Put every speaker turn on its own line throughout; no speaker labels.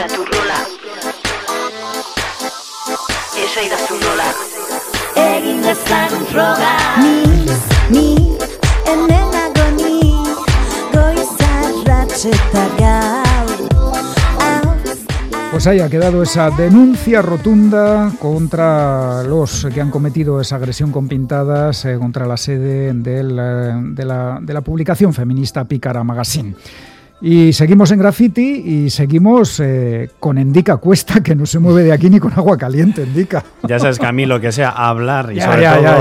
tu rola. Esa idazu nola.
Egin dezagun froga. Ni hemen agoni, goizarratxeta gaur.
Pues ahí ha quedado esa denuncia rotunda contra los que han cometido esa agresión con pintadas contra la sede de la publicación feminista Pícara Magazine. Y seguimos en Graffiti y seguimos con Endica Cuesta, que no se mueve de aquí ni con agua caliente, Endica.
Ya sabes que a mí lo que sea hablar y
Ya,
sobre
ya,
todo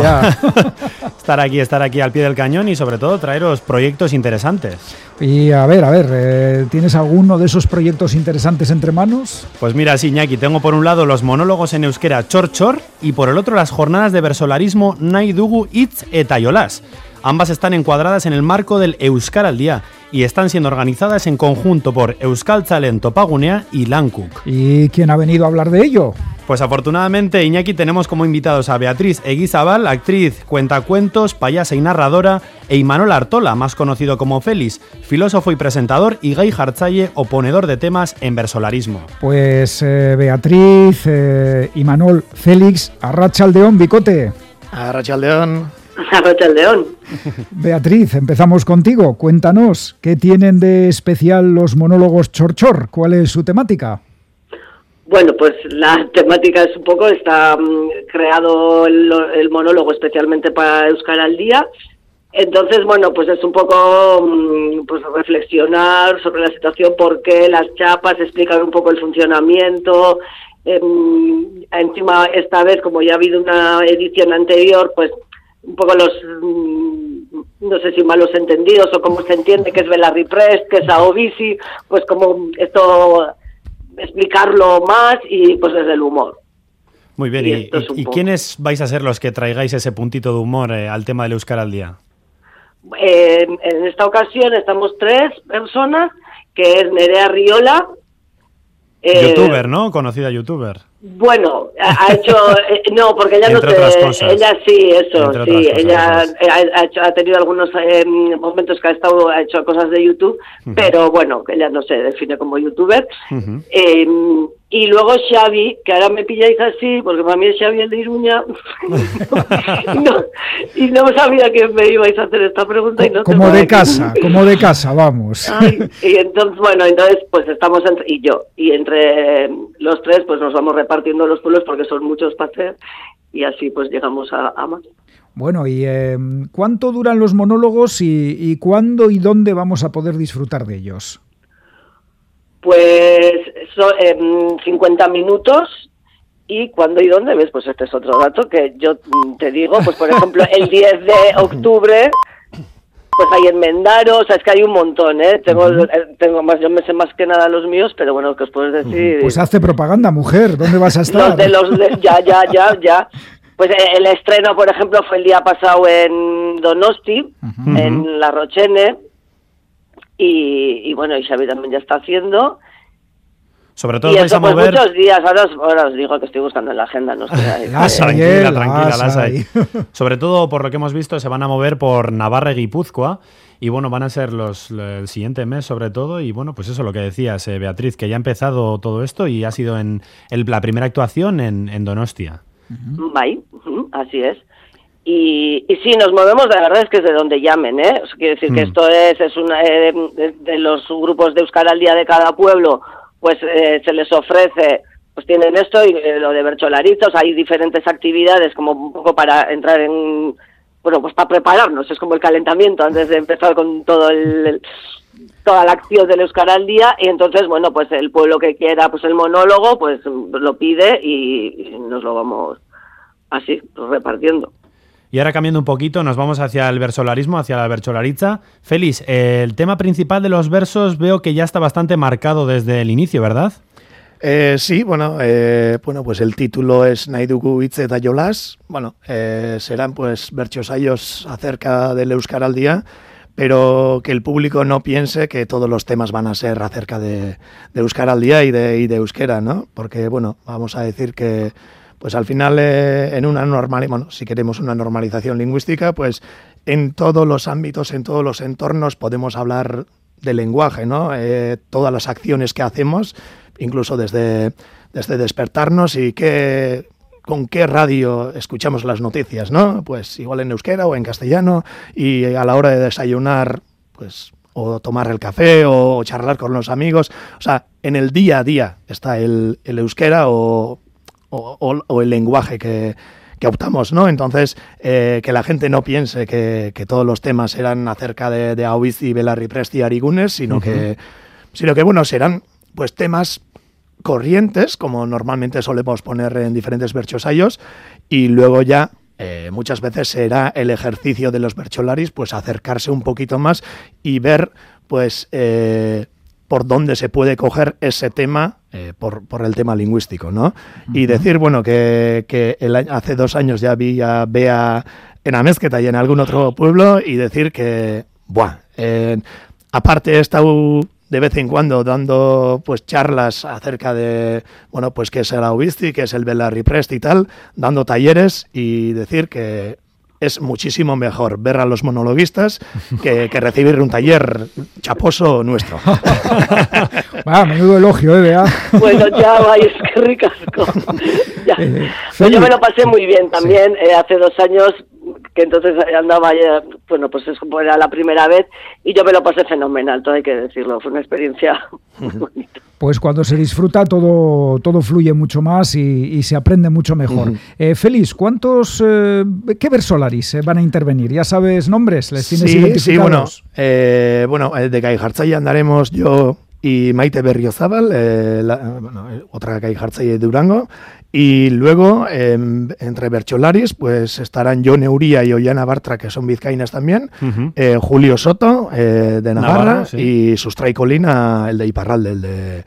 ya.
estar aquí al pie del cañón y sobre todo traeros proyectos interesantes.
Y a ver, ¿tienes alguno de esos proyectos interesantes entre manos?
Pues mira, sí, Iñaki, tengo por un lado los monólogos en euskera Chor Chor y por el otro las jornadas de versolarismo Nahi dugu hitz eta jolas. Ambas están encuadradas en el marco del Euskaraldia y están siendo organizadas en conjunto por Euskaltzalen Topagunea y Lankuk.
¿Y quién ha venido a hablar de ello?
Pues afortunadamente, Iñaki, tenemos como invitados a Beatriz Eguizabal, actriz, cuentacuentos, payasa y narradora, e Imanol Artola, más conocido como Félix, filósofo y presentador, y gai jartzaile, oponedor de temas en versolarismo.
Pues Beatriz, Imanol, Félix, Arratsaldeon, Bicote.
Arratsaldeon.
Arratsaldeon.
Beatriz, empezamos contigo. Cuéntanos, ¿qué tienen de especial los monólogos Chor Chor? ¿Cuál es su temática?
Bueno, pues la temática es un poco, está creado el monólogo especialmente para Euskaraldia. Entonces, bueno, pues es un poco pues reflexionar sobre la situación, por qué las chapas, explicar un poco el funcionamiento. Encima, esta vez, como ya ha habido una edición anterior, pues un poco los, no sé si malos entendidos o cómo se entiende que es Belarri Press, que es Aovisi, pues como esto, explicarlo más y pues desde el humor.
Muy bien, ¿y quiénes vais a ser los que traigáis ese puntito de humor al tema del Euskaraldia?
En esta ocasión estamos 3 personas, que es Nerea Riola.
Youtuber, ¿no? Conocida youtuber.
Bueno, ha hecho... no, porque ella
entre
no
otras
se...
cosas.
Ella sí, eso,
entre
sí.
Cosas,
ella ha tenido algunos momentos que ha hecho cosas de YouTube, pero bueno, ella no se define como youtuber. Y luego Xavi, que ahora me pilláis así, porque para mí es Xavi el de Iruña, y no sabía que me ibais a hacer esta pregunta. Y no
como de casa, vamos.
Ay, y entonces, pues estamos entre los 3, pues nos vamos repartiendo los pueblos porque son muchos para hacer, y así pues llegamos a más.
Bueno, ¿y cuánto duran los monólogos y cuándo y dónde vamos a poder disfrutar de ellos?
Pues son 50 minutos. ¿Y cuándo y dónde? ¿Ves? Pues este es otro dato que yo te digo. Pues por ejemplo, el 10 de octubre, pues hay en Mendaro. O sea, es que hay un montón, ¿eh? Tengo más, yo me sé más que nada los míos, pero bueno, ¿qué os puedes decir?
Pues hace propaganda, mujer. ¿Dónde vas a estar?
Ya. Pues el estreno, por ejemplo, fue el día pasado en Donosti, en La Rochene. Y bueno, y Xavi también ya está haciendo.
Sobre todo
y
vais
eso,
a mover...
muchos días, ahora os digo que estoy buscando en la agenda. No
Tranquila. Sobre todo, por lo que hemos visto, se van a mover por Navarra y Guipúzcoa. Y bueno, van a ser el siguiente mes sobre todo. Y bueno, pues eso, lo que decías, Beatriz, que ya ha empezado todo esto y ha sido la primera actuación en Donostia.
Bye. Así es. Y sí, nos movemos, la verdad es que es de donde llamen, ¿eh? O sea, quiere decir que esto es una de los grupos de Euskaraldia de cada pueblo, pues se les ofrece, pues tienen esto y lo de Bercholaritza. O sea, hay diferentes actividades como un poco para entrar en, bueno, pues para prepararnos, es como el calentamiento antes de empezar con toda la acción del Euskaraldia. Y entonces, bueno, pues el pueblo que quiera pues el monólogo, pues lo pide y nos lo vamos así repartiendo.
Y ahora cambiando un poquito, nos vamos hacia el versolarismo, hacia la bercholaritza. Félix, el tema principal de los versos veo que ya está bastante marcado desde el inicio, ¿verdad?
Sí, bueno, pues el título es Nahi dugu hitz eta jolas. Bueno, serán pues bertsosaios acerca del Euskaraldia, pero que el público no piense que todos los temas van a ser acerca de Euskaraldia y de euskera, ¿no? Porque, bueno, vamos a decir que pues al final si queremos una normalización lingüística, pues en todos los ámbitos, en todos los entornos podemos hablar lenguaje, ¿no? Todas las acciones que hacemos, incluso desde despertarnos y con qué radio escuchamos las noticias, ¿no? Pues igual en euskera o en castellano, y a la hora de desayunar, pues o tomar el café o charlar con los amigos. O sea, en el día a día está el euskera o el lenguaje que optamos, ¿no? Entonces, que la gente no piense que todos los temas eran acerca de Aubizi, Belarriprest y Arigunes, sino que bueno, serán pues temas corrientes, como normalmente solemos poner en diferentes bertsosaios, y luego ya muchas veces será el ejercicio de los bertsolaris, pues acercarse un poquito más y ver pues por dónde se puede coger ese tema por el tema lingüístico, ¿no? Y decir, bueno, que hace 2 años ya vi a Bea en Amezqueta y en algún otro pueblo, y decir que, aparte he estado de vez en cuando dando pues charlas acerca de, bueno, pues qué es el Aubizi, qué es el Belarriprest y tal, dando talleres, y decir que es muchísimo mejor ver a los monologuistas que recibir un taller chaposo nuestro.
Menudo elogio, Bea.
Bueno, ya vais, qué ricasco. Yo me lo pasé muy bien también, hace 2 años, que entonces andaba ya, bueno, pues eso era la primera vez, y yo me lo pasé fenomenal, todo hay que decirlo, fue una experiencia muy bonita.
Pues cuando se disfruta todo fluye mucho más y se aprende mucho mejor. Félix, ¿qué versolaris van a intervenir? ¿Ya sabes nombres? ¿Les tienes identificados?
Sí, bueno, de Gaijartzaile andaremos yo y Maite Berriozábal, otra Gaijartzaile de Durango, y luego entre bertsolaris pues estarán Jon Euría y Ollana Bartra, que son vizcaínas también, Julio Soto de Navarra, sí. Y Sustray Colina, el de Iparralde, el de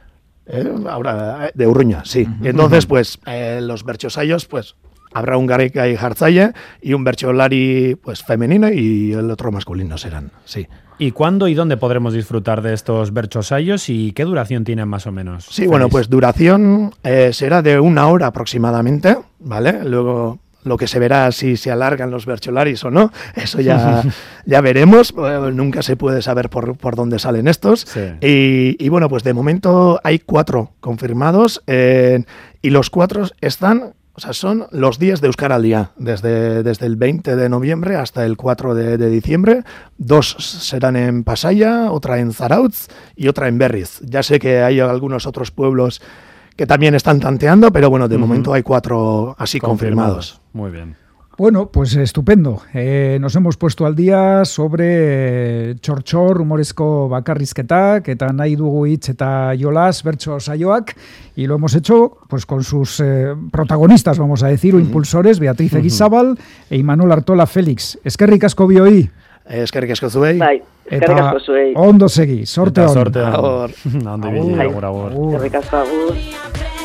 ahora de Urruña, sí. Entonces pues los bertsosaios pues habrá un Gaijartzaile y un bertsolari pues femenino, y el otro masculino serán, sí.
¿Y cuándo y dónde podremos disfrutar de estos bertsosaios y qué duración tienen más o menos?
Sí, bueno, pues duración será de 1 hora aproximadamente, ¿vale? Luego lo que se verá si se alargan los bertsolaris o no, eso ya veremos. Nunca se puede saber por dónde salen estos. Sí. Y bueno, pues de momento hay 4 confirmados, y los 4 están... O sea, son los días de Euskaraldia, desde el 20 de noviembre hasta el 4 de diciembre. 2 serán en Pasaia, otra en Zarautz y otra en Berriz. Ya sé que hay algunos otros pueblos que también están tanteando, pero bueno, de momento hay 4 así confirmados.
Muy bien.
Bueno, pues estupendo. Nos hemos puesto al día sobre txortxor, humorezko bakarrizketak, eta nahi dugu hitz eta jolas, bertso saioak, y lo hemos hecho pues con sus protagonistas, vamos a decir, o impulsores, Beatriz Eguizabal e Imanol Artola Félix. Eskerrik asko bioi.
Eskerrik asko zuei.
Bai, eskerrik asko zuei.
Ondo segi, sorte on.
Sorte on. Ondo ibili, agur.
Eskerrik asko, agur.